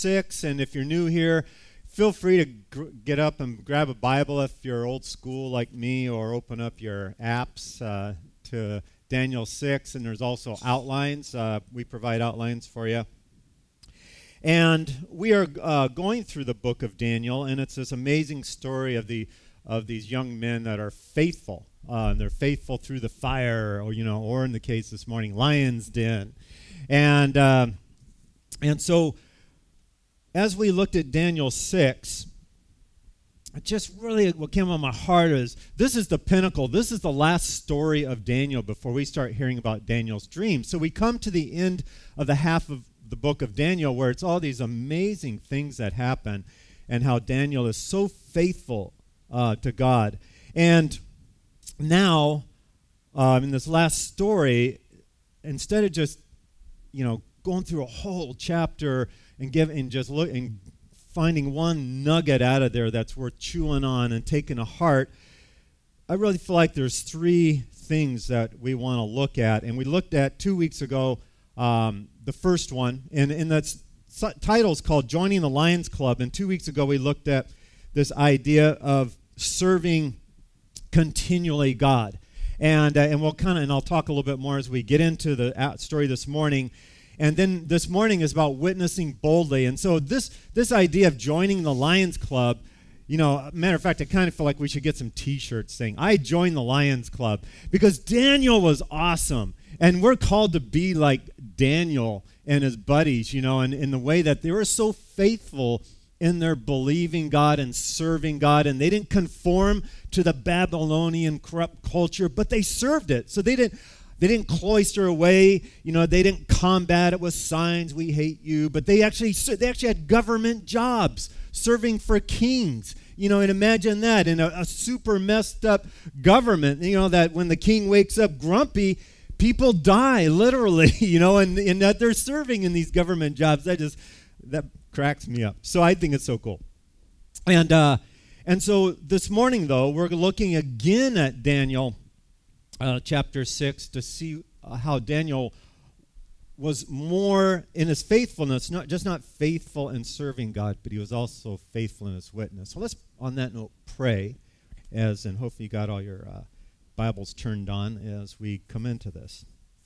6, and if you're new here, feel free to get up and grab a Bible if you're old school like me, or open up your apps to Daniel 6, and there's also outlines. We provide outlines for you. And we are going through the book of Daniel, and it's this amazing story of these young men that are faithful. And they're faithful through the fire, or in the case this morning, lion's den. And so as we looked at Daniel 6, just really what came on my heart is this is the pinnacle. This is the last story of Daniel before we start hearing about Daniel's dreams. So we come to the end of the half of the book of Daniel where it's all these amazing things that happen and how Daniel is so faithful to God. And now, in this last story, instead of just, going through a whole chapter and just finding one nugget out of there that's worth chewing on and taking to heart, I really feel like there's three things that we want to look at. And we looked at 2 weeks ago the first one, and that title is called Joining the Lions Club. And 2 weeks ago we looked at this idea of serving continually God. And we'll and I'll talk a little bit more as we get into the story this morning. And then this morning is about witnessing boldly. And so this idea of joining the Lions Club, matter of fact, I kind of feel like we should get some T-shirts saying, I joined the Lions Club. Because Daniel was awesome. And we're called to be like Daniel and his buddies, and in the way that they were so faithful in their believing God and serving God. And they didn't conform to the Babylonian corrupt culture, but they served it. So they didn't cloister away, they didn't combat it with signs, we hate you, but they actually had government jobs, serving for kings, and imagine that in a super messed up government, that when the king wakes up grumpy, people die, literally, and that they're serving in these government jobs. That cracks me up. So I think it's so cool. And so this morning, though, we're looking again at Daniel chapter 6 to see how Daniel was more in his faithfulness, not faithful in serving God, but he was also faithful in his witness. So let's, on that note, pray, and hopefully you got all your Bibles turned on as we come into this.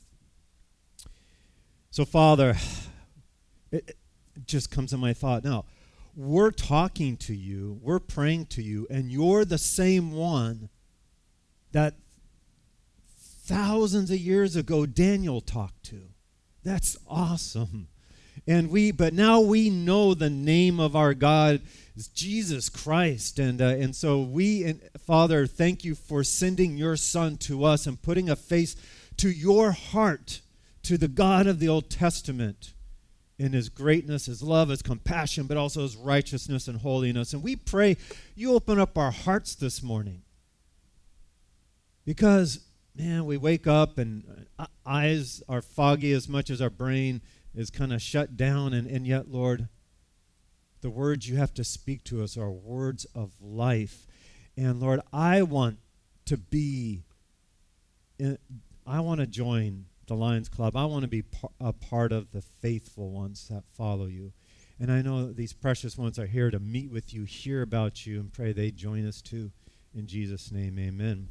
So, Father, it just comes in my thought now. We're talking to you, we're praying to you, and you're the same one that thousands of years ago Daniel talked to. That's awesome. But now we know the name of our God is Jesus Christ. And so Father, thank you for sending your Son to us and putting a face to your heart, to the God of the Old Testament, in his greatness, his love, his compassion, but also his righteousness and holiness. And we pray you open up our hearts this morning. Because, man, we wake up and eyes are foggy as much as our brain is kind of shut down. And yet, Lord, the words you have to speak to us are words of life. And, Lord, I want to join the Lions Club. I want to be a part of the faithful ones that follow you. And I know these precious ones are here to meet with you, hear about you, and pray they join us too. In Jesus' name, amen.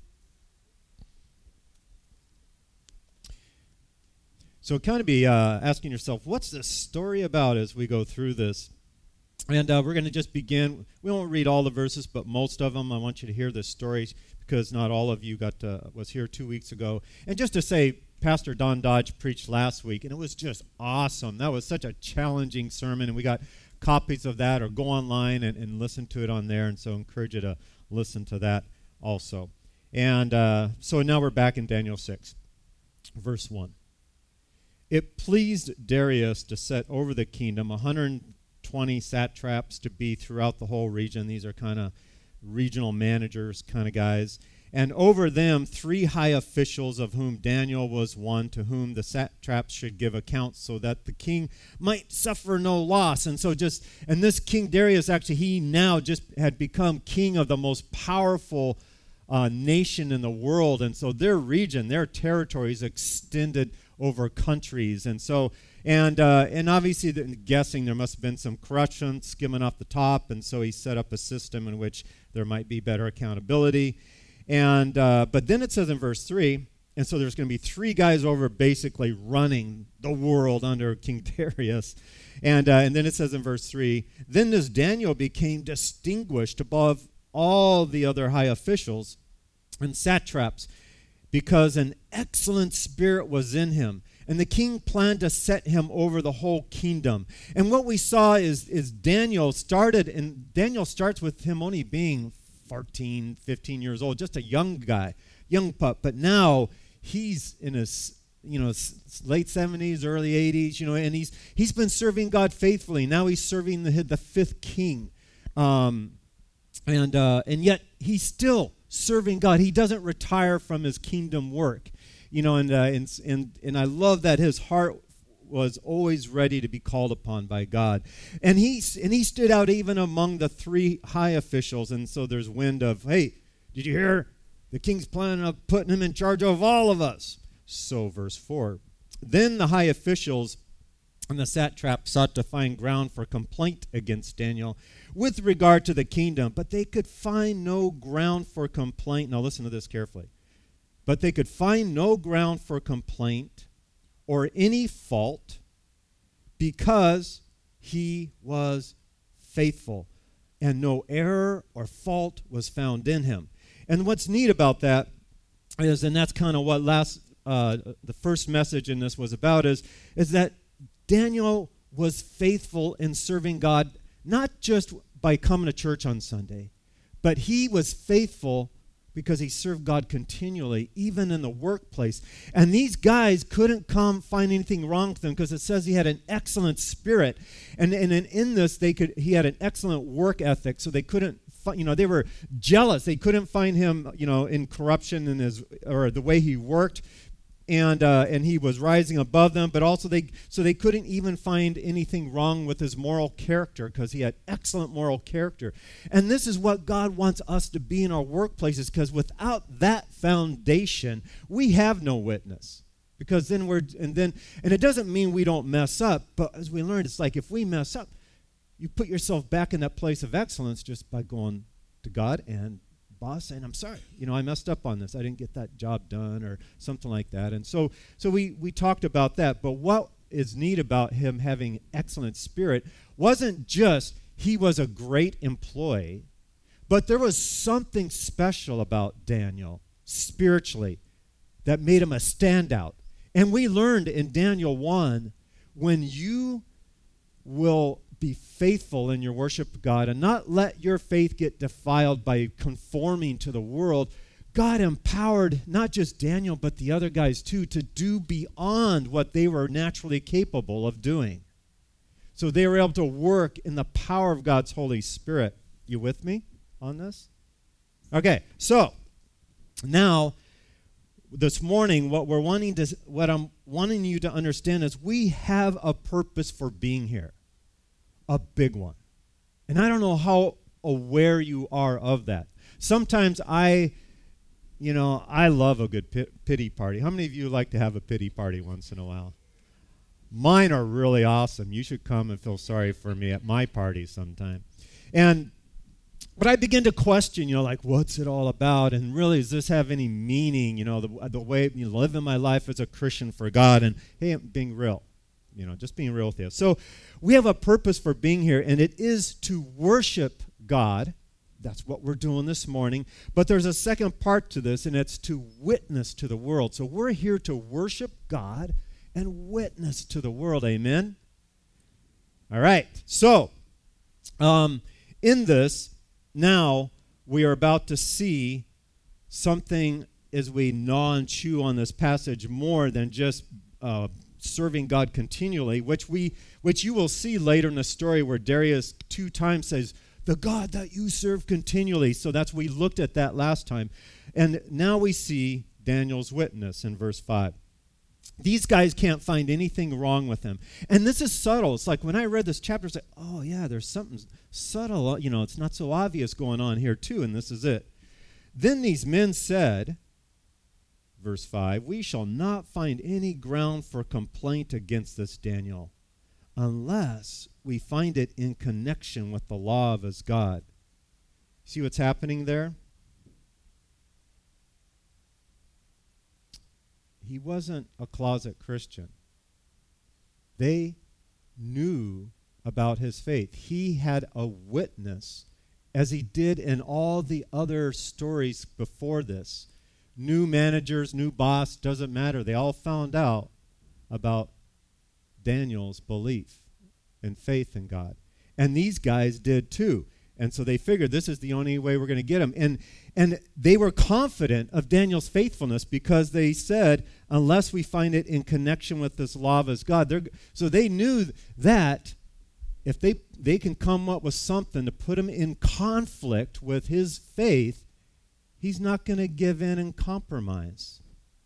So kind of be asking yourself, what's this story about as we go through this? And we're going to just begin. We won't read all the verses, but most of them. I want you to hear this story because not all of you was here 2 weeks ago. And just to say, Pastor Don Dodge preached last week, and it was just awesome. That was such a challenging sermon, and we got copies of that, or go online and listen to it on there. And so I encourage you to listen to that also. And so now we're back in Daniel 6, verse 1. It pleased Darius to set over the kingdom 120 satraps to be throughout the whole region. These are kind of regional managers kind of guys. And over them 3 high officials, of whom Daniel was one, to whom the satraps should give accounts, so that the king might suffer no loss. And this King Darius, actually, he now just had become king of the most powerful nation in the world. And so their region, their territories extended over countries. And so And obviously, guessing there must have been some corruption skimming off the top, and so he set up a system in which there might be better accountability. And but then it says in verse 3, and so there's going to be 3 guys over basically running the world under King Darius. And then it says in verse 3, then this Daniel became distinguished above all the other high officials and satraps because an excellent spirit was in him. And the king planned to set him over the whole kingdom. And what we saw is Daniel starts with him only being 14, 15 years old, just a young guy, young pup. But now he's in his late 70s, early 80s, and he's been serving God faithfully. Now he's serving the 5th king. And yet he's still serving God. He doesn't retire from his kingdom work. And I love that his heart was always ready to be called upon by God. And he stood out even among the 3 high officials. And so there's wind of, hey, did you hear? The king's planning on putting him in charge of all of us. So verse 4, then the high officials and the satraps sought to find ground for complaint against Daniel with regard to the kingdom, but they could find no ground for complaint. Now listen to this carefully. But they could find no ground for complaint or any fault because he was faithful, and no error or fault was found in him. And what's neat about that is, and that's kind of what the first message in this was about, is that Daniel was faithful in serving God, not just by coming to church on Sunday, but he was faithful because he served God continually, even in the workplace. And these guys couldn't find anything wrong with him because it says he had an excellent spirit. And in this, he had an excellent work ethic, so they couldn't, they were jealous. They couldn't find him, in corruption or the way he worked. And he was rising above them, but also they couldn't even find anything wrong with his moral character because he had excellent moral character. And this is what God wants us to be in our workplaces, because without that foundation, we have no witness. Because then and it doesn't mean we don't mess up, but as we learned, it's like if we mess up, you put yourself back in that place of excellence just by going to God and boss saying, I'm sorry, I messed up on this. I didn't get that job done or something like that. And so we talked about that. But what is neat about him having excellent spirit wasn't just he was a great employee, but there was something special about Daniel spiritually that made him a standout. And we learned in Daniel 1, when you will be faithful in your worship of God and not let your faith get defiled by conforming to the world, God empowered not just Daniel but the other guys too to do beyond what they were naturally capable of doing. So they were able to work in the power of God's Holy Spirit. You with me on this? Okay, so now this morning what I'm wanting you to understand is we have a purpose for being here. A big one. And I don't know how aware you are of that. Sometimes I love a good pity party. How many of you like to have a pity party once in a while? Mine are really awesome. You should come and feel sorry for me at my party sometime. But I begin to question, what's it all about? And really, does this have any meaning? The way living my life as a Christian for God. And hey, I'm being real. Just being real with you. So we have a purpose for being here, and it is to worship God. That's what we're doing this morning. But there's a second part to this, and it's to witness to the world. So we're here to worship God and witness to the world. Amen? All right. So in this, now we are about to see something as we gnaw and chew on this passage more than just serving God continually, which you will see later in the story where Darius 2 times says, the God that you serve continually. So we looked at that last time. And now we see Daniel's witness in verse 5. These guys can't find anything wrong with him. And this is subtle. It's like when I read this chapter, it's like, oh yeah, there's something subtle. It's not so obvious going on here too, and this is it. Then these men said, verse 5, we shall not find any ground for complaint against this Daniel unless we find it in connection with the law of his God. See what's happening there? He wasn't a closet Christian. They knew about his faith. He had a witness, as he did in all the other stories before this. New managers, new boss, doesn't matter. They all found out about Daniel's belief and faith in God. And these guys did too. And so they figured this is the only way we're going to get him. And they were confident of Daniel's faithfulness because they said, unless we find it in connection with this law of his God. So they knew that if they can come up with something to put him in conflict with his faith, he's not going to give in and compromise.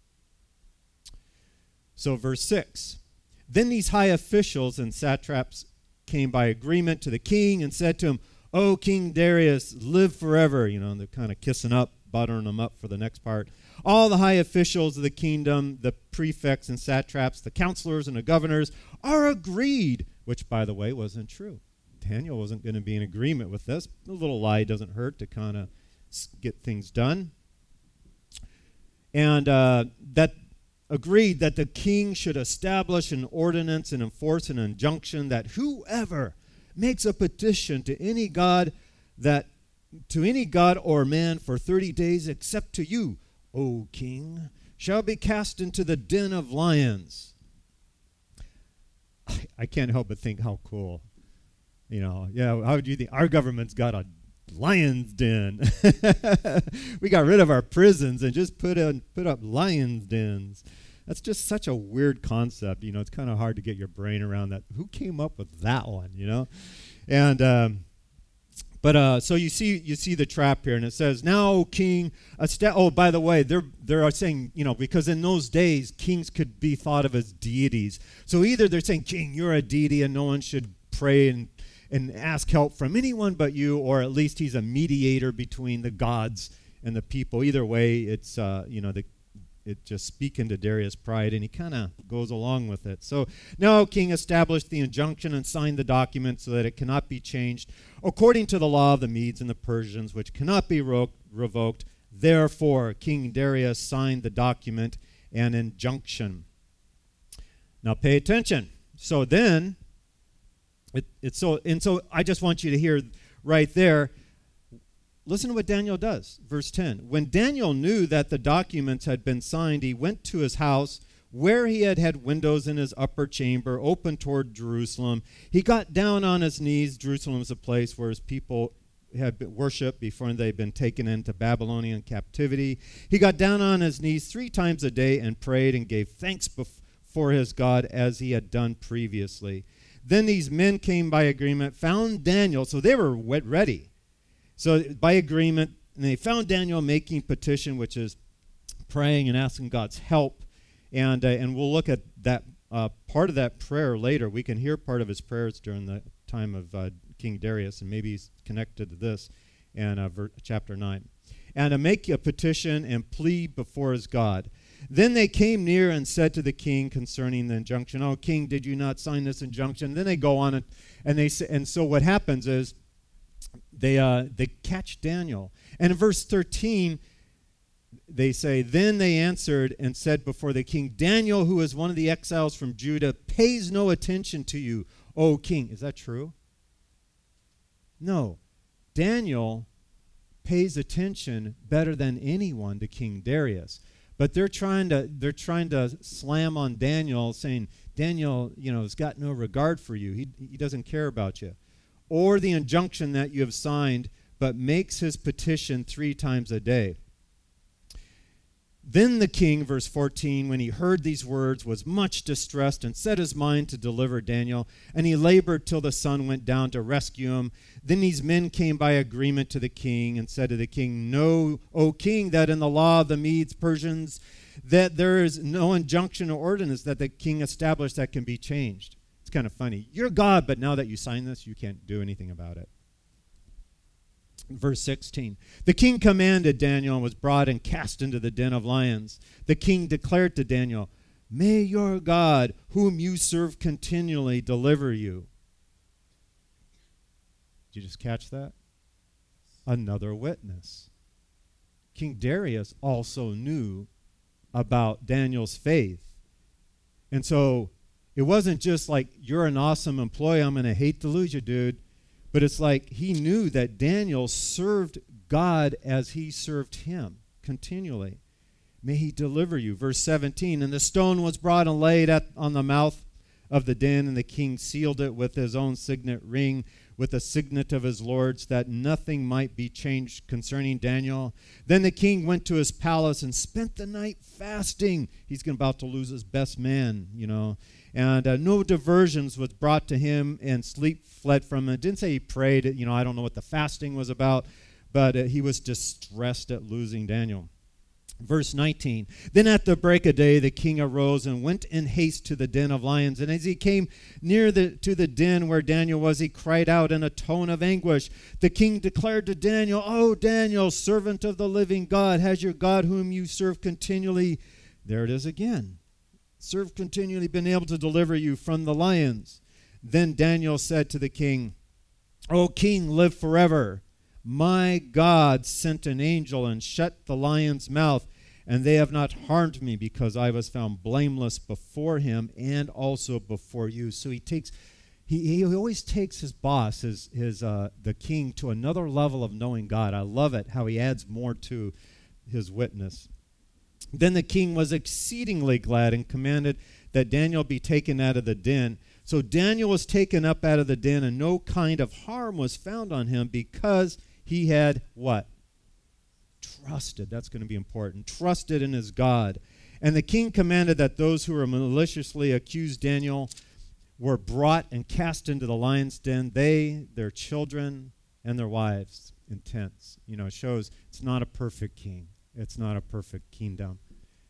So verse 6, then these high officials and satraps came by agreement to the king and said to him, O King Darius, live forever. You know, they're kind of kissing up, buttering them up for the next part. All the high officials of the kingdom, the prefects and satraps, the counselors and the governors are agreed, which, by the way, wasn't true. Daniel wasn't going to be in agreement with this. A little lie doesn't hurt to kind of get things done. And that agreed that the king should establish an ordinance and enforce an injunction that whoever makes a petition to any god or man for 30 days except to you, O king, shall be cast into the den of lions. I can't help but think how cool. You know, yeah, how do you think our government's got a lion's den? We got rid of our prisons and just put up lion's dens. That's just such a weird concept. You know, it's kind of hard to get your brain around that. Who came up with that one, you know? And so you see the trap here, and it says, now, king, by the way, they're saying, you know, because in those days, kings could be thought of as deities. So either they're saying, king, you're a deity, and no one should pray and ask help from anyone but you, or at least he's a mediator between the gods and the people. Either way, it's, it just speaking to Darius' pride, and he kind of goes along with it. So now king established the injunction and signed the document so that it cannot be changed according to the law of the Medes and the Persians, which cannot be revoked. Therefore, King Darius signed the document and injunction. Now pay attention. So then, so I just want you to hear right there. Listen to what Daniel does. Verse 10. When Daniel knew that the documents had been signed, he went to his house where he had windows in his upper chamber open toward Jerusalem. He got down on his knees. Jerusalem is a place where his people had been worshipped before they'd been taken into Babylonian captivity. He got down on his knees 3 times a day and prayed and gave thanks before his God as he had done previously. Then these men came by agreement, found Daniel. So they were ready. So by agreement, and they found Daniel making petition, which is praying and asking God's help. And we'll look at that part of that prayer later. We can hear part of his prayers during the time of King Darius, and maybe he's connected to this in chapter 9. And to make a petition and plea before his God. Then they came near and said to the king concerning the injunction, "Oh, king, did you not sign this injunction?" Then they go on and so what happens is, they catch Daniel. And in verse 13, they say, then they answered and said before the king, Daniel, who is one of the exiles from Judah, pays no attention to you, O king. Is that true? No. Daniel pays attention better than anyone to King Darius. But they're trying to slam on Daniel, saying, Daniel, has got no regard for you. He doesn't care about you. Or the injunction that you have signed, but makes his petition 3 times a day. Then the king, verse 14, when he heard these words, was much distressed and set his mind to deliver Daniel, and he labored till the sun went down to rescue him. Then these men came by agreement to the king and said to the king, Know, O king, that in the law of the Medes, Persians, that there is no injunction or ordinance that the king established that can be changed. It's kind of funny. You're God, but now that you sign this, you can't do anything about it. Verse 16, the king commanded Daniel and was brought and cast into the den of lions. The king declared to Daniel, may your God, whom you serve continually, deliver you. Did you just catch that? Another witness. King Darius also knew about Daniel's faith. And so it wasn't just like, you're an awesome employee, I'm going to hate to lose you, dude. But it's like he knew that Daniel served God as he served him continually. May he deliver you. Verse 17, and the stone was brought and laid on the mouth of the den, and the king sealed it with his own signet ring, with the signet of his lords, that nothing might be changed concerning Daniel. Then the king went to his palace and spent the night fasting. He's about to lose his best man, And no diversions was brought to him, and sleep fled from him. It didn't say he prayed. I don't know what the fasting was about, but he was distressed at losing Daniel. Verse 19, then at the break of day the king arose and went in haste to the den of lions. And as he came near to the den where Daniel was, he cried out in a tone of anguish. The king declared to Daniel, O Daniel, servant of the living God, has your God whom you serve continually, there it is again, serve continually, been able to deliver you from the lions? Then Daniel said to the king, O king, live forever. My God sent an angel and shut the lion's mouth, and they have not harmed me, because I was found blameless before him and also before you. So he always takes his boss, the king, to another level of knowing God. I love it how he adds more to his witness. Then the king was exceedingly glad and commanded that Daniel be taken out of the den. So Daniel was taken up out of the den, and no kind of harm was found on him, because he had what? Trusted. That's going to be important. Trusted in his God. And the king commanded that those who were maliciously accused Daniel were brought and cast into the lion's den, they, their children, and their wives in tents. It shows it's not a perfect king. It's not a perfect kingdom.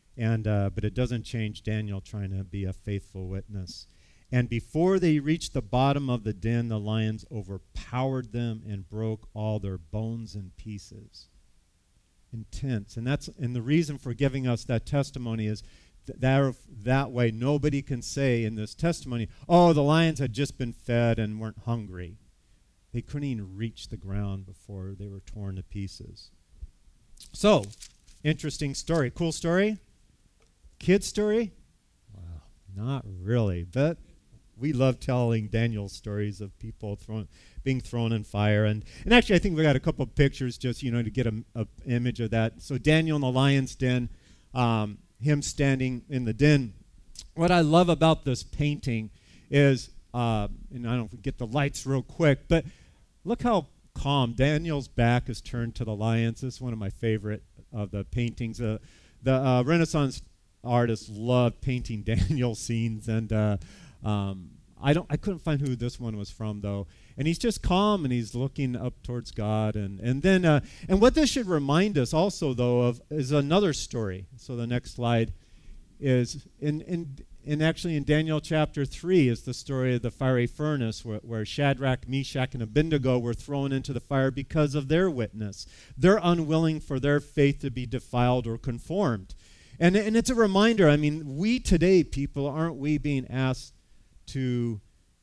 But it doesn't change Daniel trying to be a faithful witness. And before they reached the bottom of the den, the lions overpowered them and broke all their bones in pieces. Intense. And the reason for giving us that testimony is that way nobody can say in this testimony, oh, the lions had just been fed and weren't hungry. They couldn't even reach the ground before they were torn to pieces. So, interesting story. Cool story? Kid story? Wow, not really, but we love telling Daniel's stories of people being thrown in fire. And actually, I think we got a couple of pictures just, to get an image of that. So Daniel in the lion's den, him standing in the den. What I love about this painting is, and I don't get the lights real quick, but look how calm. Daniel's back is turned to the lions. This is one of my favorite of the paintings. The Renaissance artists loved painting Daniel scenes, and I couldn't find who this one was from, though. And he's just calm, and he's looking up towards God. And then and what this should remind us also, though, of is another story. So the next slide is actually in Daniel chapter 3 is the story of the fiery furnace, where Shadrach, Meshach, and Abednego were thrown into the fire because of their witness. They're unwilling for their faith to be defiled or conformed. And it's a reminder. I mean, we today, people, aren't we being asked to,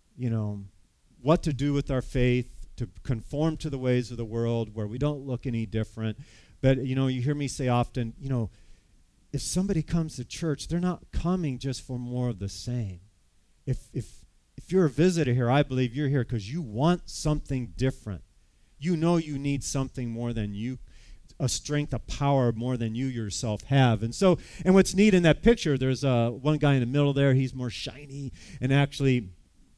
what to do with our faith, to conform to the ways of the world where we don't look any different. But, you hear me say often, if somebody comes to church, they're not coming just for more of the same. If you're a visitor here, I believe you're here because you want something different. You need something more than you, a strength, a power more than you yourself have. And what's neat in that picture, there's one guy in the middle there, he's more shiny, and actually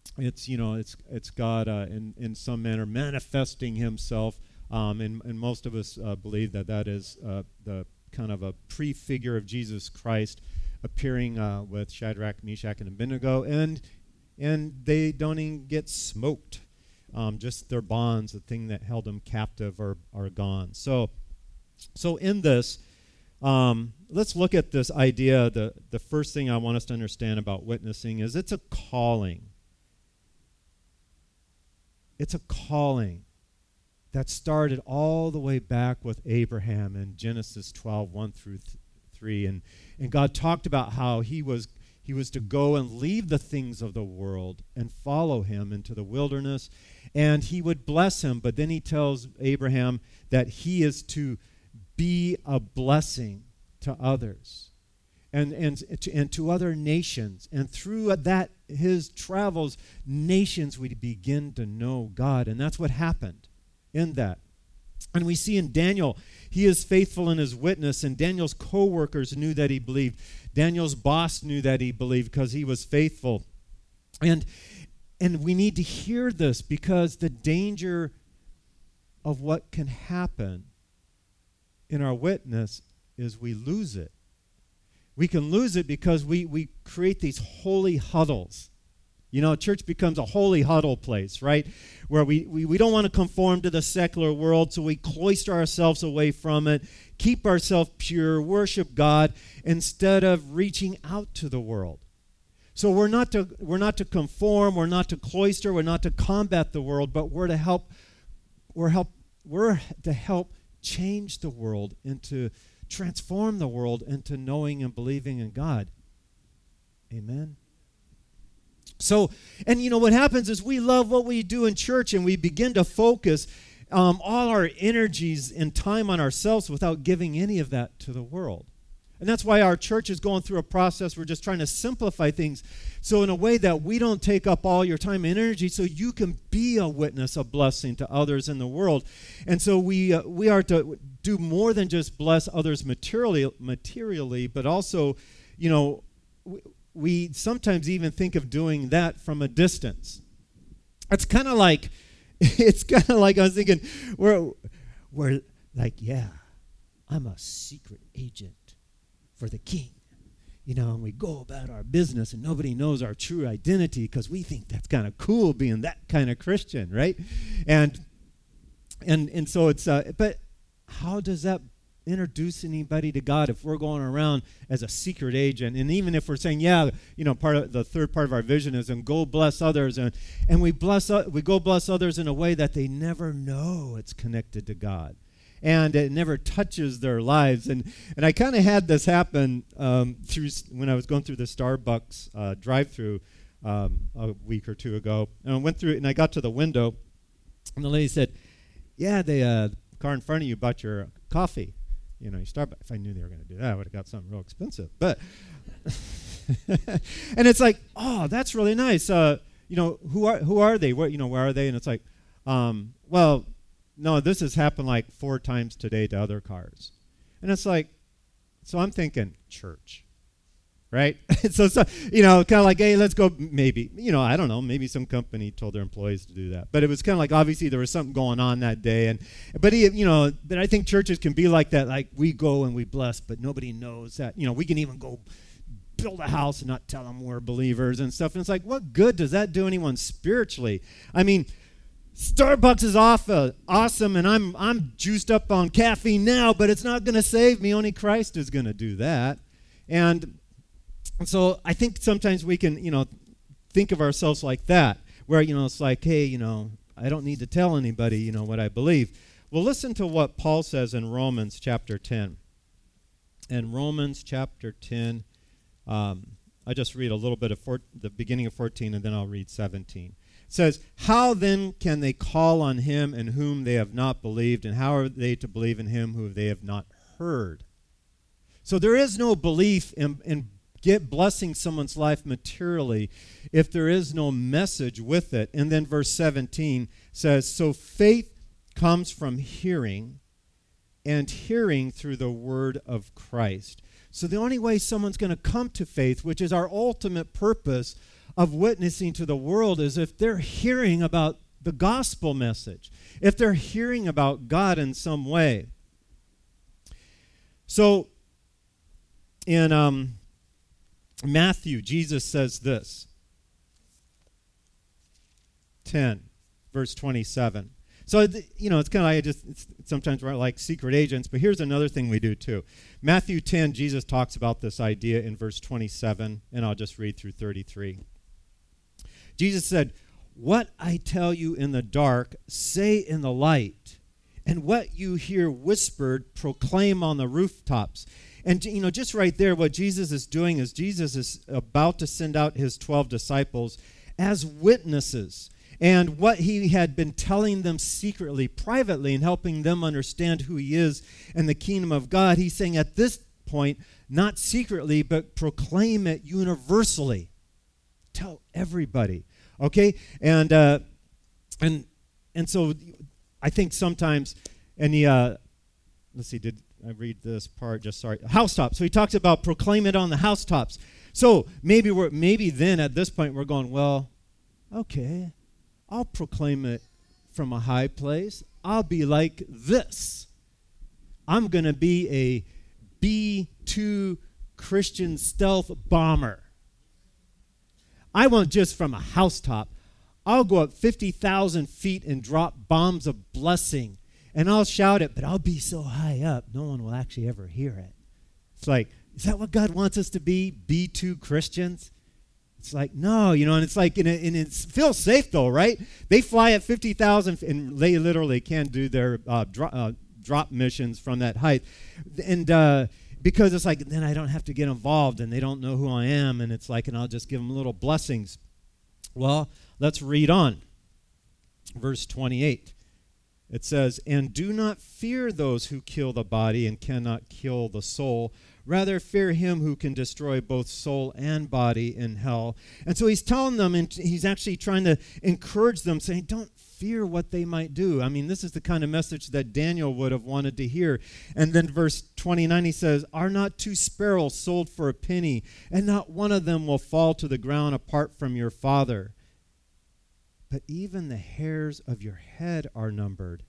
it's God in some manner manifesting himself, and most of us believe that is the kind of a prefigure of Jesus Christ appearing with Shadrach, Meshach, and Abednego, and they don't even get smoked. Just their bonds, the thing that held them captive, are gone. So in this, let's look at this idea. The first thing I want us to understand about witnessing is it's a calling. It's a calling. that started all the way back with Abraham in Genesis 12, 1 through 3. And God talked about how he was to go and leave the things of the world and follow him into the wilderness, and he would bless him. But then he tells Abraham that he is to be a blessing to others and to other nations. And through that, his travels, nations would begin to know God. And that's what happened in that. And we see in Daniel, he is faithful in his witness, and Daniel's co-workers knew that he believed. Daniel's boss knew that he believed because he was faithful. And we need to hear this, because the danger of what can happen in our witness is we lose it. We can lose it because we create these holy huddles. You know, church becomes a holy huddle place, right? Where we don't want to conform to the secular world, so we cloister ourselves away from it, keep ourselves pure, worship God, instead of reaching out to the world. So we're not to conform, we're not to cloister, we're not to combat the world, but we're to help change the world, into transform the world into knowing and believing in God. Amen. So, and you know what happens is we love what we do in church, and we begin to focus all our energies and time on ourselves without giving any of that to the world. And that's why our church is going through a process. We're just trying to simplify things so in a way that we don't take up all your time and energy, so you can be a witness, a blessing to others in the world. And so we are to do more than just bless others materially, but also, you know, we sometimes even think of doing that from a distance. It's kind of like I was thinking, we're like, yeah, I'm a secret agent for the king. You know, and we go about our business and nobody knows our true identity because we think that's kind of cool being that kind of Christian, right? And so it's, but how does that introduce anybody to God if we're going around as a secret agent? And even if we're saying, yeah, you know, part of the third part of our vision is and go bless others, and we go bless others in a way that they never know it's connected to God, and it never touches their lives. And I kind of had this happen through when I was going through the Starbucks drive-through a week or two ago, and I went through it and I got to the window, and the lady said, yeah, the car in front of you bought your coffee. You know, you Starbucks. If I knew they were going to do that, I would have got something real expensive. But, and it's like, oh, that's really nice. You know, who are they? Where are they? And it's like, well, no, this has happened like 4 times today to other cars. And it's like, so I'm thinking church, right? so you know, kind of like, hey, let's go. Maybe, you know, I don't know. Maybe some company told their employees to do that. But it was kind of like, obviously there was something going on that day. But I think churches can be like that. Like we go and we bless, but nobody knows that. You know, we can even go build a house and not tell them we're believers and stuff. And it's like, what good does that do anyone spiritually? I mean, Starbucks is awesome, and I'm juiced up on caffeine now, but it's not going to save me. Only Christ is going to do that. And so I think sometimes we can, you know, think of ourselves like that, where, you know, it's like, hey, you know, I don't need to tell anybody, you know, what I believe. Well, listen to what Paul says in Romans chapter 10. In Romans chapter 10, I just read a little bit of the beginning of 14, and then I'll read 17. It says, how then can they call on him in whom they have not believed, and how are they to believe in him who they have not heard? So there is no belief in blessing someone's life materially if there is no message with it. And then verse 17 says, so faith comes from hearing, and hearing through the word of Christ. So the only way someone's going to come to faith, which is our ultimate purpose of witnessing to the world, is if they're hearing about the gospel message, if they're hearing about God in some way. So in Matthew, Jesus says this, 10, verse 27. So, you know, it's kind of like sometimes we're like secret agents, but here's another thing we do too. Matthew 10, Jesus talks about this idea in verse 27, and I'll just read through 33. Jesus said, what I tell you in the dark, say in the light, And what you hear whispered, proclaim on the rooftops. And, just right there, what Jesus is doing is Jesus is about to send out his 12 disciples as witnesses. And what he had been telling them secretly, privately, and helping them understand who he is and the kingdom of God, he's saying at this point, not secretly, but proclaim it universally. Tell everybody, okay? And so I think sometimes, and let's see, did I read this part? Just sorry. Housetops. So he talks about proclaim it on the housetops. So maybe then at this point we're going, well, okay, I'll proclaim it from a high place. I'll be like this. I'm going to be a B-2 Christian stealth bomber. I won't just from a housetop. I'll go up 50,000 feet and drop bombs of blessing. And I'll shout it, but I'll be so high up, no one will actually ever hear it. It's like, is that what God wants us to be? B-2 Christians? It's like, no, and it's like, and it feels safe though, right? They fly at 50,000, and they literally can do their drop missions from that height. And because it's like, then I don't have to get involved, and they don't know who I am, and it's like, and I'll just give them little blessings. Well, let's read on. Verse 28. It says, and do not fear those who kill the body and cannot kill the soul. Rather, fear him who can destroy both soul and body in hell. And so he's telling them, and he's actually trying to encourage them, saying, don't fear what they might do. I mean, this is the kind of message that Daniel would have wanted to hear. And then verse 29, he says, are not 2 sparrows sold for a penny, and not one of them will fall to the ground apart from your Father? But even the hairs of your head are numbered.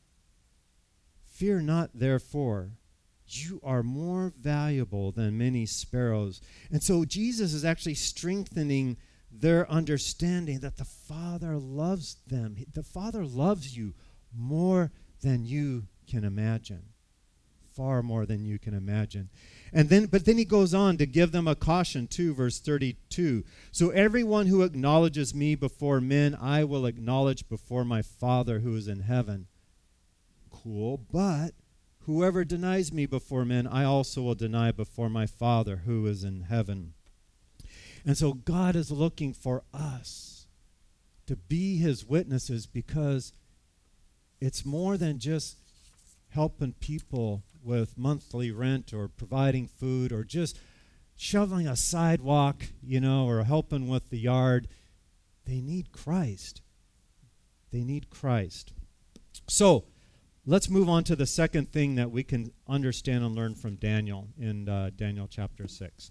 Fear not, therefore. You are more valuable than many sparrows. And so Jesus is actually strengthening their understanding that the Father loves them. The Father loves you more than you can imagine. Far more than you can imagine. But then he goes on to give them a caution too, verse 32. So everyone who acknowledges me before men, I will acknowledge before my Father who is in heaven. Cool, but whoever denies me before men, I also will deny before my Father who is in heaven. And so God is looking for us to be his witnesses, because it's more than just helping people with monthly rent or providing food or just shoveling a sidewalk, or helping with the yard. They need Christ. They need Christ. So let's move on to the second thing that we can understand and learn from Daniel in Daniel chapter 6.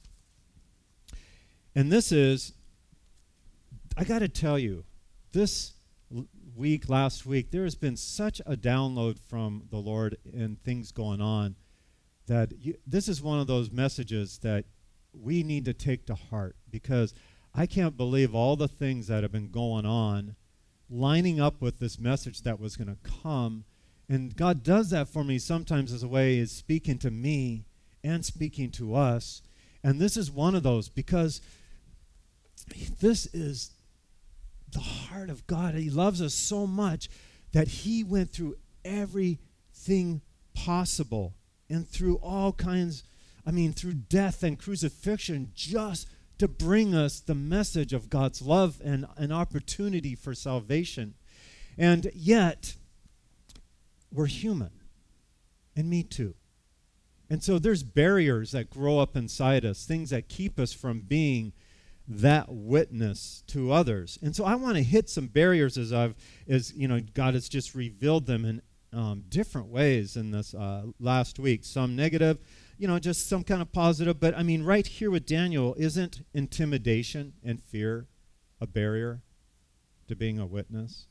And this is, I got to tell you, this last week, there has been such a download from the Lord and things going on that this is one of those messages that we need to take to heart, because I can't believe all the things that have been going on lining up with this message that was going to come. And God does that for me sometimes as a way is speaking to me and speaking to us. And this is one of those, because this is the heart of God. He loves us so much that he went through everything possible and through all kinds, through death and crucifixion, just to bring us the message of God's love and an opportunity for salvation. And yet, we're human, and me too. And so there's barriers that grow up inside us, things that keep us from being that witness to others. And so I want to hit some barriers as God has just revealed them in different ways in this last week. Some negative, just some kind of positive. But right here with Daniel, isn't intimidation and fear a barrier to being a witness?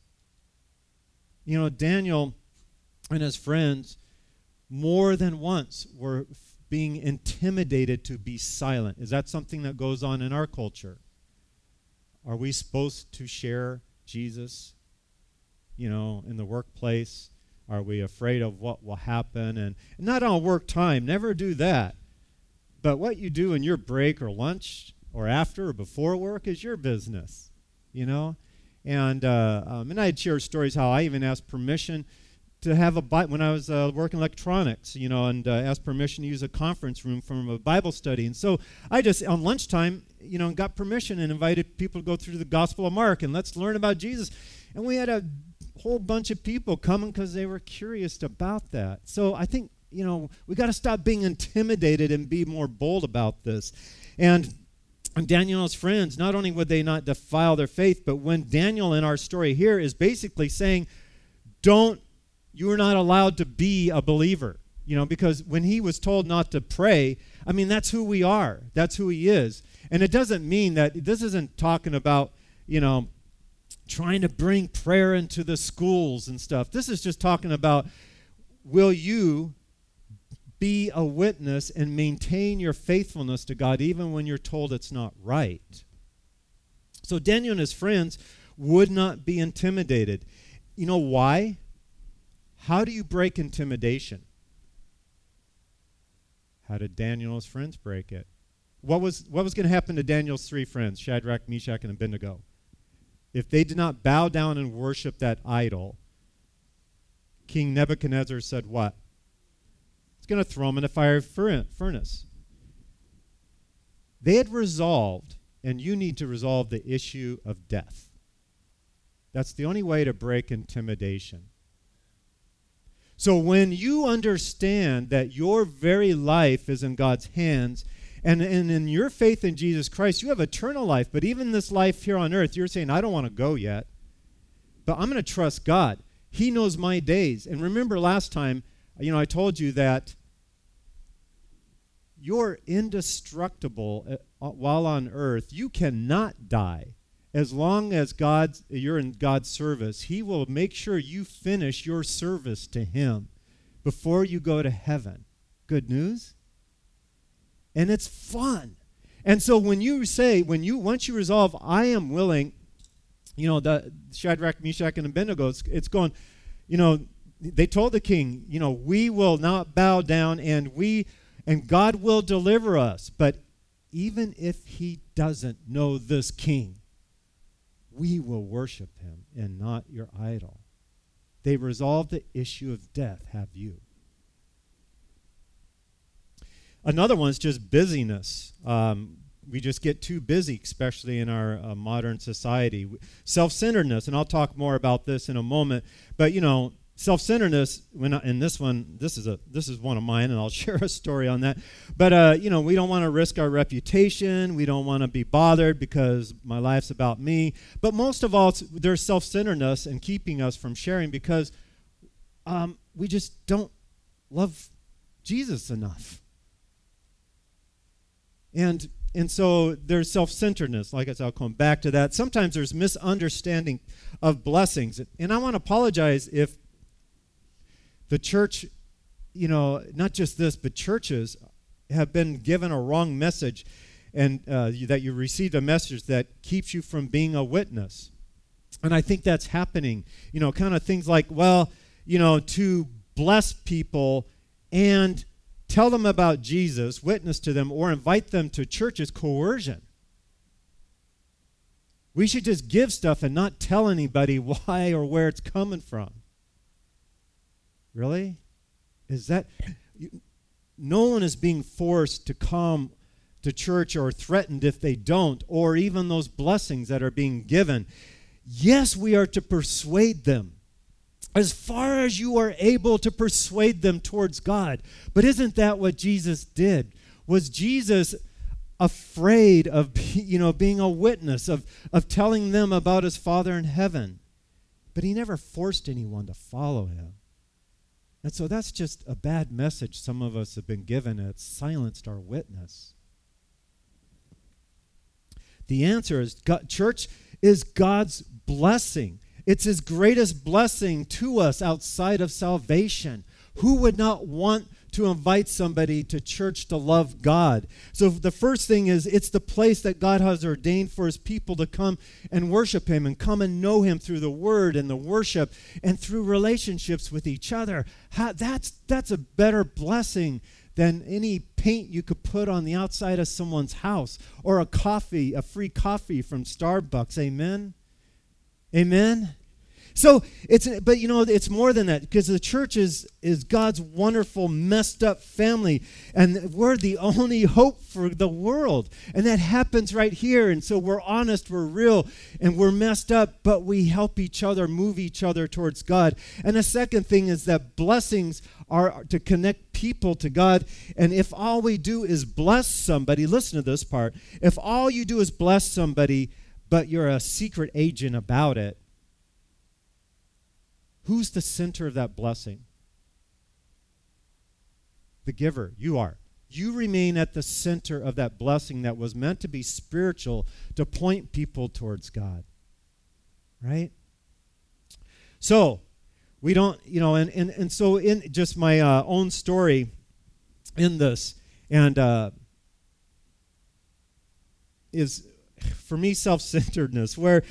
Daniel and his friends more than once were being intimidated to be silent. Is that something that goes on in our culture? Are we supposed to share Jesus, in the workplace? Are we afraid of what will happen? And not on work time, never do that. But what you do in your break or lunch or after or before work is your business, And I'd share stories how I even asked permission to have when I was working electronics, and asked permission to use a conference room from a Bible study. And so I just, on lunchtime, got permission and invited people to go through the Gospel of Mark and let's learn about Jesus. And we had a whole bunch of people coming because they were curious about that. So I think, we got to stop being intimidated and be more bold about this. And Daniel and his friends, not only would they not defile their faith, but when Daniel in our story here is basically saying, you are not allowed to be a believer, because when he was told not to pray, that's who we are. That's who he is. And it doesn't mean that, this isn't talking about, trying to bring prayer into the schools and stuff. This is just talking about, will you be a witness and maintain your faithfulness to God even when you're told it's not right? So Daniel and his friends would not be intimidated. You know why? How do you break intimidation? How did Daniel and his friends break it? What was going to happen to Daniel's three friends, Shadrach, Meshach, and Abednego? If they did not bow down and worship that idol, King Nebuchadnezzar said what? He's going to throw them in a fiery furnace. They had resolved, and you need to resolve the issue of death. That's the only way to break intimidation. So when you understand that your very life is in God's hands, and in your faith in Jesus Christ, you have eternal life, but even this life here on earth, you're saying, I don't want to go yet, but I'm going to trust God. He knows my days. And remember last time, I told you that you're indestructible while on earth. You cannot die. As long as you're in God's service, he will make sure you finish your service to him before you go to heaven. Good news? And it's fun. And so once you resolve, I am willing, the Shadrach, Meshach, and Abednego, it's going, they told the king, we will not bow down and God will deliver us. But even if he doesn't know this king, we will worship him and not your idol. They resolved the issue of death. Have you? Another one is just busyness. We just get too busy, especially in our modern society. Self-centeredness, and I'll talk more about this in a moment. But self-centeredness. This is one of mine, and I'll share a story on that. But we don't want to risk our reputation. We don't want to be bothered because my life's about me. But most of all, there's self-centeredness and keeping us from sharing because we just don't love Jesus enough. And so there's self-centeredness. Like I said, I'll come back to that. Sometimes there's misunderstanding of blessings. And I want to apologize if the church, not just this, but churches have been given a wrong message and that you received a message that keeps you from being a witness. And I think that's happening. Kind of things like, to bless people and tell them about Jesus, witness to them, or invite them to church is coercion. We should just give stuff and not tell anybody why or where it's coming from. Really? No one is being forced to come to church or threatened if they don't, or even those blessings that are being given. Yes, we are to persuade them as far as you are able to persuade them towards God. But isn't that what Jesus did? Was Jesus afraid of being a witness, of telling them about his Father in heaven? But he never forced anyone to follow him. And so that's just a bad message some of us have been given, and it's silenced our witness. The answer is church is God's blessing. It's his greatest blessing to us outside of salvation. Who would not want to invite somebody to church to love God? So the first thing is it's the place that God has ordained for his people to come and worship him and come and know him through the word and the worship and through relationships with each other. That's a better blessing than any paint you could put on the outside of someone's house or a free coffee from Starbucks. Amen? Amen? So but it's more than that, because the church is God's wonderful, messed up family, and we're the only hope for the world. And that happens right here. And so we're honest, we're real, and we're messed up, but we help each other, move each other towards God. And the second thing is that blessings are to connect people to God. And if all we do is bless somebody, listen to this part, if all you do is bless somebody, but you're a secret agent about it, who's the center of that blessing? The giver. You are. You remain at the center of that blessing that was meant to be spiritual, to point people towards God. Right? So, we don't, and so in just my own story in this, and is, for me, self-centeredness, where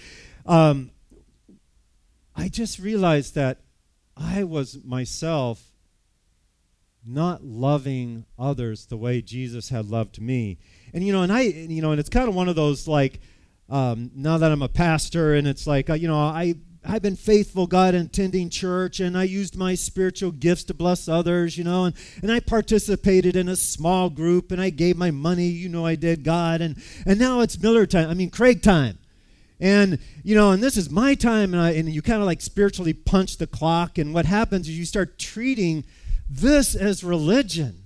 I just realized that I was myself not loving others the way Jesus had loved me. And, and it's kind of one of those, like, now that I'm a pastor, and it's like, I've been faithful, God, in attending church, and I used my spiritual gifts to bless others, and I participated in a small group, and I gave my money, I did, God, and now it's Craig time. And, and this is my time, and you kind of like spiritually punch the clock, and what happens is you start treating this as religion.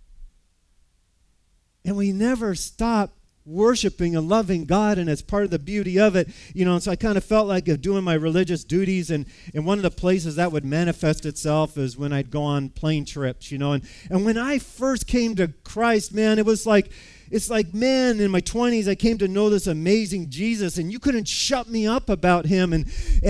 And we never stop worshiping and loving God, and it's part of the beauty of it. And so I kind of felt like doing my religious duties, and one of the places that would manifest itself is when I'd go on plane trips, and when I first came to Christ, man, it's like, man, in my 20s, I came to know this amazing Jesus, and you couldn't shut me up about him. And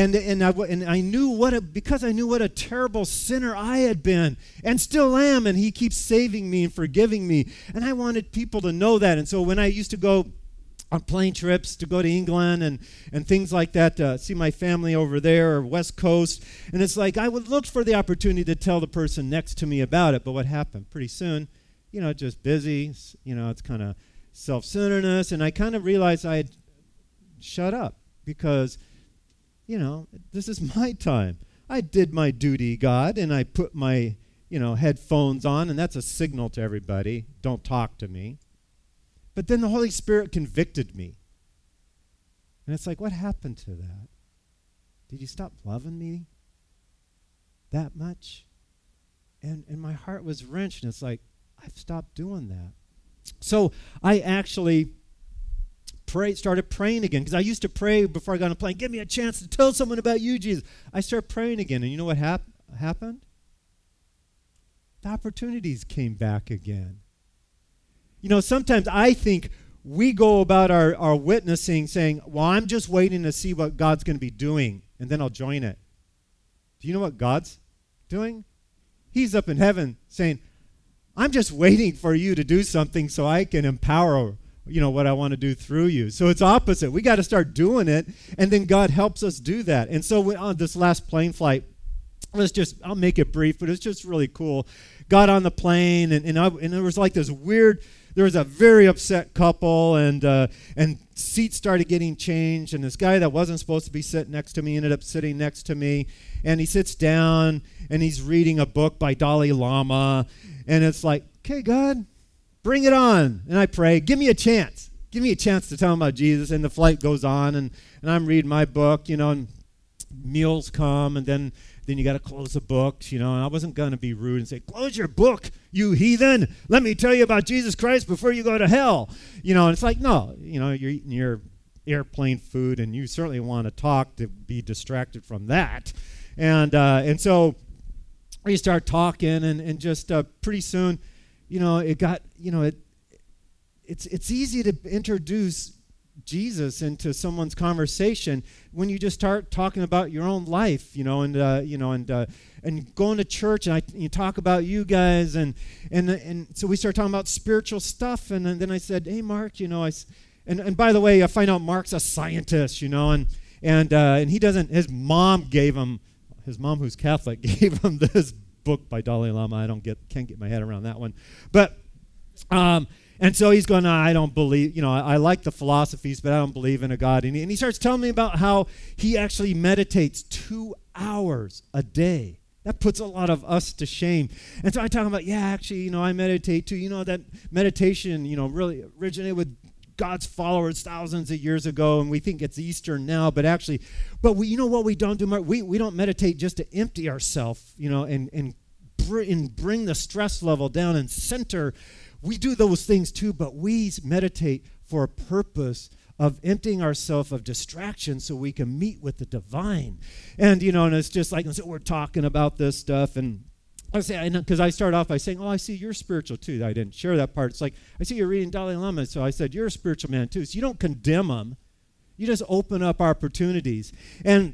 I knew because I knew what a terrible sinner I had been and still am, and he keeps saving me and forgiving me. And I wanted people to know that. And so when I used to go on plane trips to go to England and things like that, to see my family over there, or West Coast, and it's like I would look for the opportunity to tell the person next to me about it. But what happened? Pretty soon, just busy, it's kind of self-centeredness, and I kind of realized I had shut up because, this is my time. I did my duty, God, and I put my, headphones on, and that's a signal to everybody, don't talk to me. But then the Holy Spirit convicted me. And it's like, what happened to that? Did you stop loving me that much? And my heart was wrenched, and it's like, I've stopped doing that. So I actually started praying again, because I used to pray before I got on a plane, give me a chance to tell someone about you, Jesus. I started praying again, and you know what happened? The opportunities came back again. Sometimes I think we go about our witnessing saying, well, I'm just waiting to see what God's going to be doing, and then I'll join it. Do you know what God's doing? He's up in heaven saying, I'm just waiting for you to do something so I can empower, what I want to do through you. So it's opposite. We got to start doing it, and then God helps us do that. And so on this last plane flight, I'll make it brief, but it's just really cool. Got on the plane, and there was like this weird, there was a very upset couple, and seats started getting changed, and this guy that wasn't supposed to be sitting next to me ended up sitting next to me, and he sits down, and he's reading a book by Dalai Lama, and it's like, okay, God, bring it on. And I pray, give me a chance. Give me a chance to tell him about Jesus. And the flight goes on, and I'm reading my book, and meals come, and then you got to close the books, and I wasn't going to be rude and say, close your book, you heathen. Let me tell you about Jesus Christ before you go to hell. And it's like, no, you're eating your airplane food, and you certainly want to talk to be distracted from that. And so we start talking, and just pretty soon, it got, it's easy to introduce Jesus into someone's conversation when you just start talking about your own life, and going to church, and you talk about you guys, and so we start talking about spiritual stuff, and then I said, hey, Mark, and by the way, I find out Mark's a scientist, and he doesn't. His mom who's Catholic gave him this book by Dalai Lama. Can't get my head around that one, but And so he's going, I don't believe, I like the philosophies, but I don't believe in a God. And he starts telling me about how he actually meditates 2 hours a day. That puts a lot of us to shame. And so I talk about, actually, I meditate too. That meditation, really originated with God's followers thousands of years ago, and we think it's Eastern now, but we, what we don't do, we don't meditate just to empty ourselves, and bring the stress level down and center. We do those things too, but we meditate for a purpose of emptying ourselves of distraction so we can meet with the divine. And, and it's just like, so we're talking about this stuff, and I say, because I start off by saying, I see you're spiritual too. I didn't share that part. It's like, I see you're reading Dalai Lama, so I said, you're a spiritual man too. So you don't condemn them. You just open up opportunities. And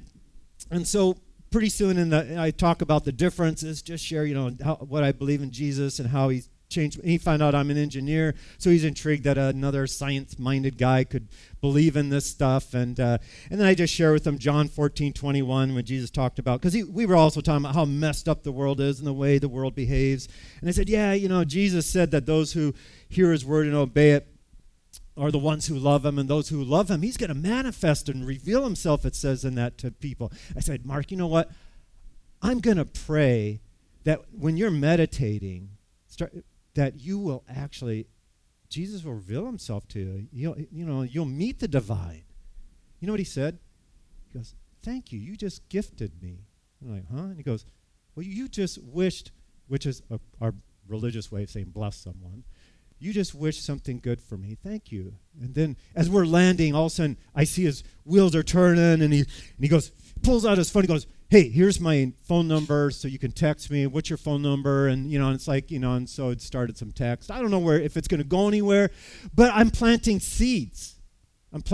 so pretty soon I talk about the differences, just share, what I believe in Jesus and how he's changed. He found out I'm an engineer, so he's intrigued that another science-minded guy could believe in this stuff. And then I just share with him John 14:21 when Jesus talked about, because we were also talking about how messed up the world is and the way the world behaves. And I said, Jesus said that those who hear his word and obey it are the ones who love him, and those who love him, he's going to manifest and reveal himself, it says in that to people. I said, Mark, you know what? I'm going to pray that when you're meditating, that you will actually, Jesus will reveal himself to you. You'll meet the divine. You know what he said? He goes, thank you. You just gifted me. I'm like, huh? And he goes, well, you just wished, which is our religious way of saying bless someone. You just wished something good for me. Thank you. And then as we're landing, all of a sudden, I see his wheels are turning, and he goes, pulls out his phone. He goes, hey, here's my phone number so you can text me. What's your phone number? And, and it's like, and so it started some text. I don't know if it's going to go anywhere, but I'm planting seeds. And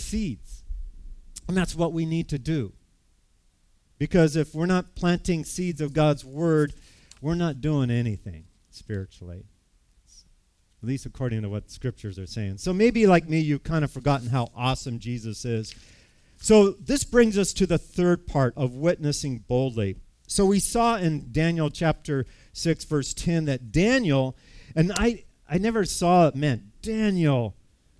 that's what we need to do. Because if we're not planting seeds of God's word, we're not doing anything spiritually. At least according to what scriptures are saying. So maybe like me, you've kind of forgotten how awesome Jesus is. So this brings us to the third part of witnessing boldly. So we saw in Daniel chapter 6, verse 10, that Daniel, and I never saw it, Daniel,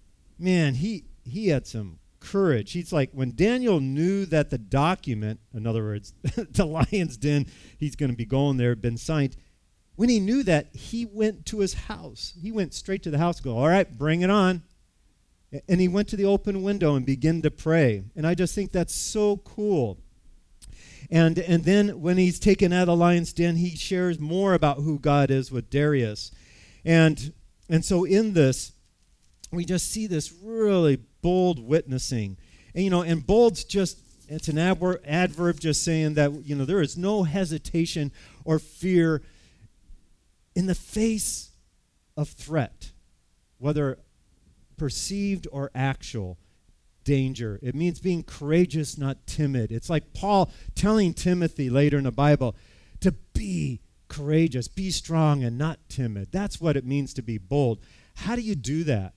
he had some courage. He's like, when Daniel knew that the document, in other words, the lion's den, he's going to be going there, had been signed, when he knew that, he went to his house. He went straight to the house and go, all right, bring it on. And he went to the open window and began to pray. And I just think that's so cool. And then when he's taken out of the lion's den, he shares more about who God is with Darius. And so in this, we just see this really bold witnessing. And, and bold's just, it's an adverb just saying that, there is no hesitation or fear in the face of threat, whether perceived or actual danger. It means being courageous, not timid. It's like Paul telling Timothy later in the Bible to be courageous, be strong, and not timid. That's what it means to be bold. How do you do that?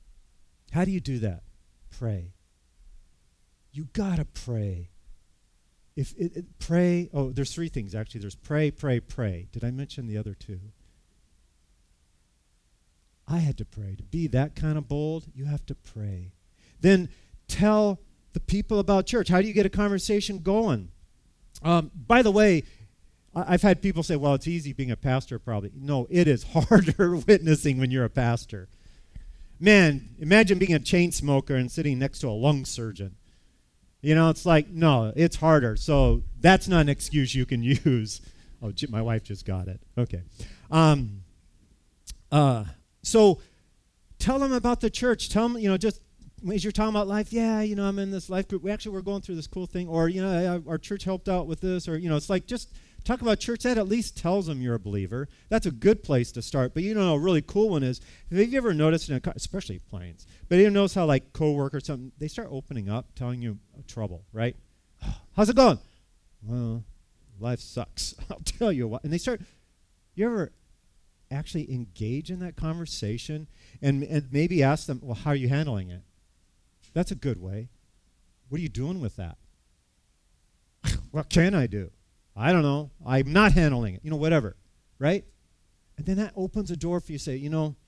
Pray. You gotta pray. Pray. Oh, there's three things actually. There's pray, pray, pray. Did I mention the other two? I had to pray. To be that kind of bold, you have to pray. Then tell the people about church. How do you get a conversation going? By the way, I've had people say, well, it's easy being a pastor probably. No, it is harder witnessing when you're a pastor. Man, imagine being a chain smoker and sitting next to a lung surgeon. It's like, no, it's harder. So that's not an excuse you can use. Oh, my wife just got it. Okay. So tell them about the church. Tell them, just as you're talking about life, I'm in this life group. We're going through this cool thing. Or, our church helped out with this. Or, it's like just talk about church. That at least tells them you're a believer. That's a good place to start. But a really cool one is, have you ever noticed, especially planes, but you notice how like coworkers, something, they start opening up, telling you trouble, right? How's it going? Well, life sucks. I'll tell you what. And they start, you ever actually engage in that conversation and maybe ask them, well, how are you handling it? That's a good way. What are you doing with that? What can I do? I don't know. I'm not handling it. Whatever, right? And then that opens a door for you to say,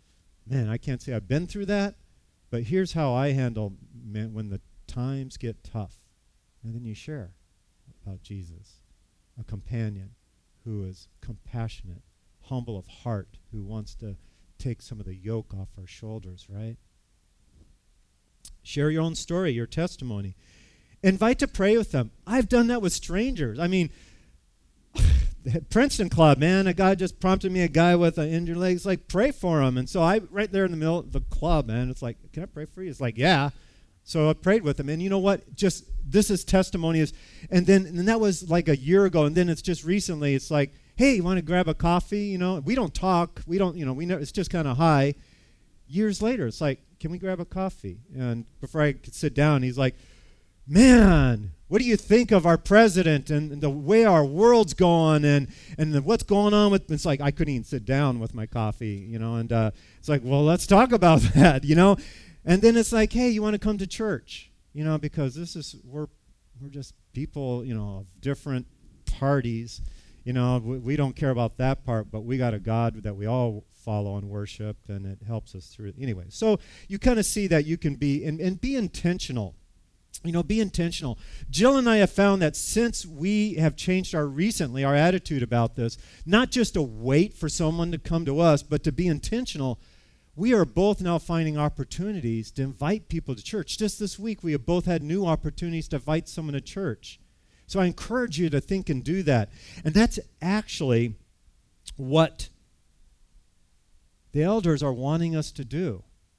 man, I can't say I've been through that, but here's how I handle when the times get tough. And then you share about Jesus, a companion who is compassionate, humble of heart, who wants to take some of the yoke off our shoulders, right? Share your own story, your testimony. Invite to pray with them. I've done that with strangers. I mean, Princeton Club, man, a guy just prompted me, a guy with an injured leg. It's like, pray for him. And so I, right there in the middle of the club, man, it's like, can I pray for you? It's like, yeah. So I prayed with him. And you know what? Just, this is testimony. And that was like a year ago. And then it's just recently, it's like, hey, you want to grab a coffee? You know, we don't talk. We don't, you know, we know it's just kind of hi. Years later, it's like, can we grab a coffee? And before I could sit down, he's like, man, what do you think of our president and the way our world's going and what's going on with, it's like, I couldn't even sit down with my coffee, you know, and it's like, well, let's talk about that, you know. And then it's like, hey, you want to come to church, you know, because we're just people, you know, of different parties, you know, we don't care about that part, but we got a God that we all follow and worship, and it helps us through. Anyway, so you kind of see that you can be, and be intentional. You know, be intentional. Jill and I have found that since we have changed our attitude about this, not just to wait for someone to come to us, but to be intentional, we are both now finding opportunities to invite people to church. Just this week, we have both had new opportunities to invite someone to church. So I encourage you to think and do that. And that's actually what the elders are wanting us to do.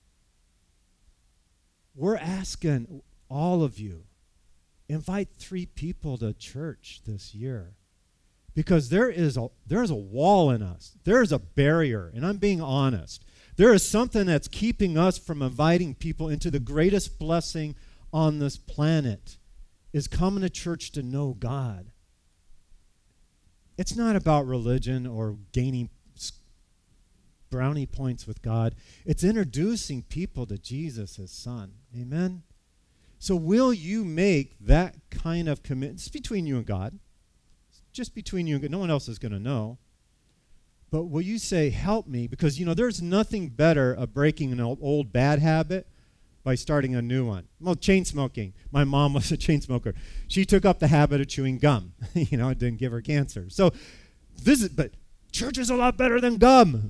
We're asking all of you, invite 3 people to church this year, because there is a wall in us. There is a barrier, and I'm being honest. There is something that's keeping us from inviting people into the greatest blessing on this planet, is coming to church to know God. It's not about religion or gaining brownie points with God. It's introducing people to Jesus, his son. Amen? So will you make that kind of commitment? It's between you and God. It's just between you and God. No one else is going to know. But will you say, help me? Because, you know, there's nothing better of breaking an old bad habit by starting a new one. Well, chain smoking. My mom was a chain smoker. She took up the habit of chewing gum. You know, it didn't give her cancer. So but church is a lot better than gum.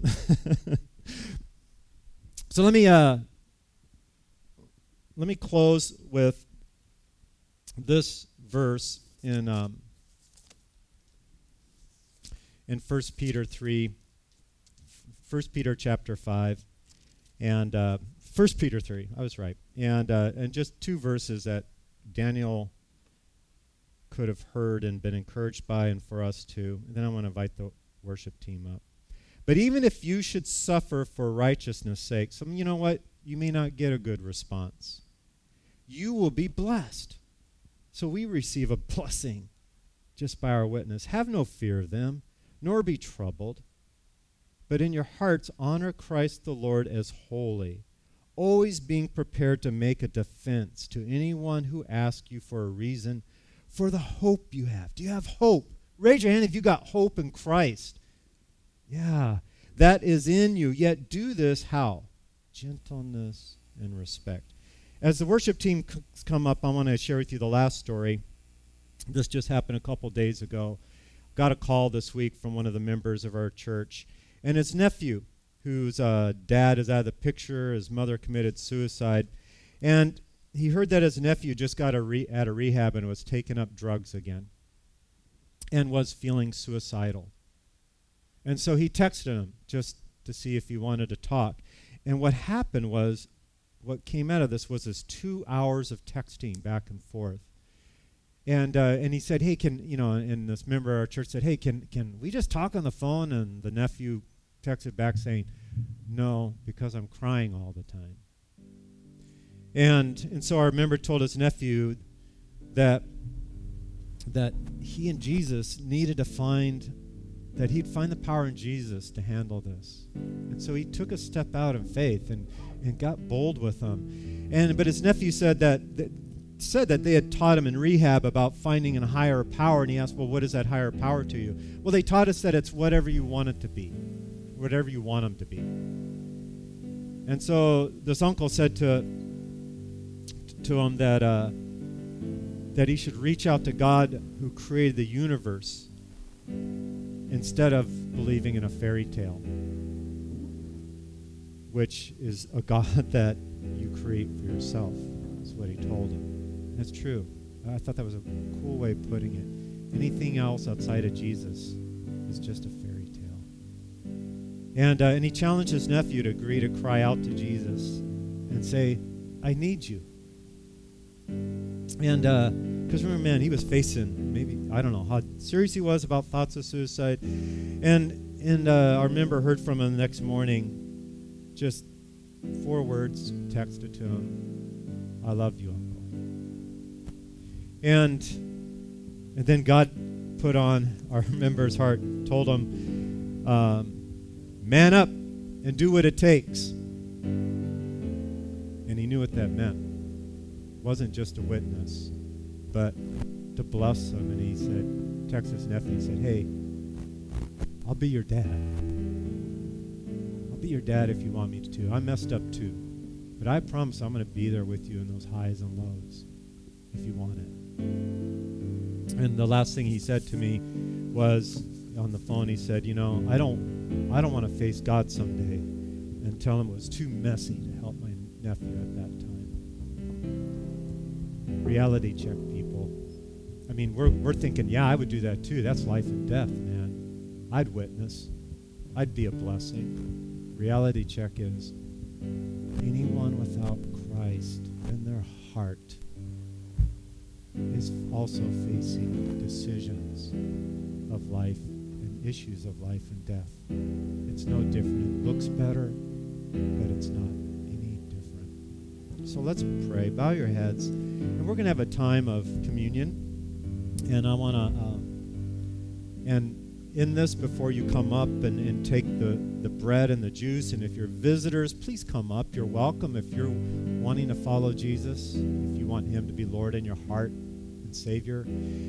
So let me close with this verse in 1 Peter 3, 1 Peter chapter 5, and 1 Peter 3, I was right, and just 2 verses that Daniel could have heard and been encouraged by, and for us too. And then I want to invite the worship team up. But even if you should suffer for righteousness' sake, you know what? You may not get a good response. You will be blessed. So we receive a blessing just by our witness. Have no fear of them, nor be troubled, but in your hearts honor Christ the Lord as holy, always being prepared to make a defense to anyone who asks you for a reason for the hope you have. Do you have hope? Raise your hand if you got hope in Christ. Yeah, that is in you. Yet do this how? Gentleness and respect. As the worship team come up, I want to share with you the last story. This just happened a couple days ago. Got a call this week from one of the members of our church, and his nephew, whose dad is out of the picture, his mother committed suicide, and he heard that his nephew just got out of rehab and was taking up drugs again and was feeling suicidal. And so he texted him just to see if he wanted to talk. And what happened was, what came out of this was this 2 hours of texting back and forth. And he said, hey, and this member of our church said, hey, can we just talk on the phone? And the nephew texted back saying, no, because I'm crying all the time. And so our member told his nephew that he and Jesus needed to that he'd find the power in Jesus to handle this. And so he took a step out in faith and got bold with him. But his nephew said that they had taught him in rehab about finding a higher power, and he asked, well, what is that higher power to you? Well, they taught us that it's whatever you want it to be, whatever you want them to be. And so this uncle said to him that he should reach out to God who created the universe instead of believing in a fairy tale, which is a God that you create for yourself. That's what he told him. That's true. I thought that was a cool way of putting it. Anything else outside of Jesus is just a fairy tale. And he challenged his nephew to agree to cry out to Jesus and say, I need you. And because remember, man, he was facing maybe, I don't know how serious he was about thoughts of suicide. And our member heard from him the next morning, just 4 words texted to him, I love you, Uncle. And then God put on our member's heart, told him, man up and do what it takes. And he knew what that meant. It wasn't just a witness, but to bless him. And he said, text his nephew, he said, hey, I'll be your dad. I'll be your dad if you want me to. I messed up too. But I promise I'm going to be there with you in those highs and lows if you want it. And the last thing he said to me was on the phone, he said, you know, I don't want to face God someday and tell him it was too messy to help my nephew at that time. Reality check, people. I mean, we're thinking, yeah, I would do that too. That's life and death, man. I'd witness. I'd be a blessing. Reality check is anyone without Christ in their heart is also facing decisions of life and issues of life and death. It's no different. It looks better, but it's not any different. So let's pray. Bow your heads. And we're going to have a time of communion. And I want to, and in this, before you come up and take the bread and the juice, and if you're visitors, please come up. You're welcome if you're wanting to follow Jesus, if you want him to be Lord in your heart and Savior.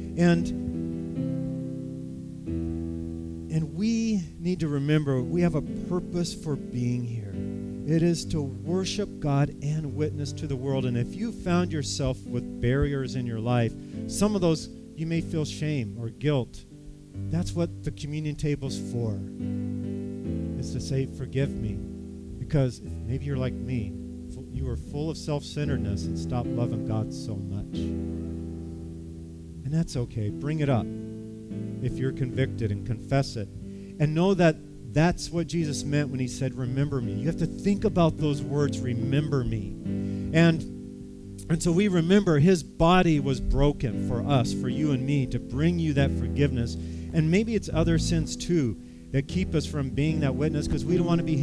And we need to remember we have a purpose for being here. It is to worship God and witness to the world. And if you found yourself with barriers in your life, some of those you may feel shame or guilt. That's what the communion table's for, is to say, forgive me. Because maybe you're like me. You were full of self-centeredness and stopped loving God so much. And that's okay. Bring it up if you're convicted, and confess it. And know that that's what Jesus meant when he said, remember me. You have to think about those words, remember me. And so we remember his body was broken for us, for you and me, to bring you that forgiveness. And maybe it's other sins too that keep us from being that witness, because we don't want to be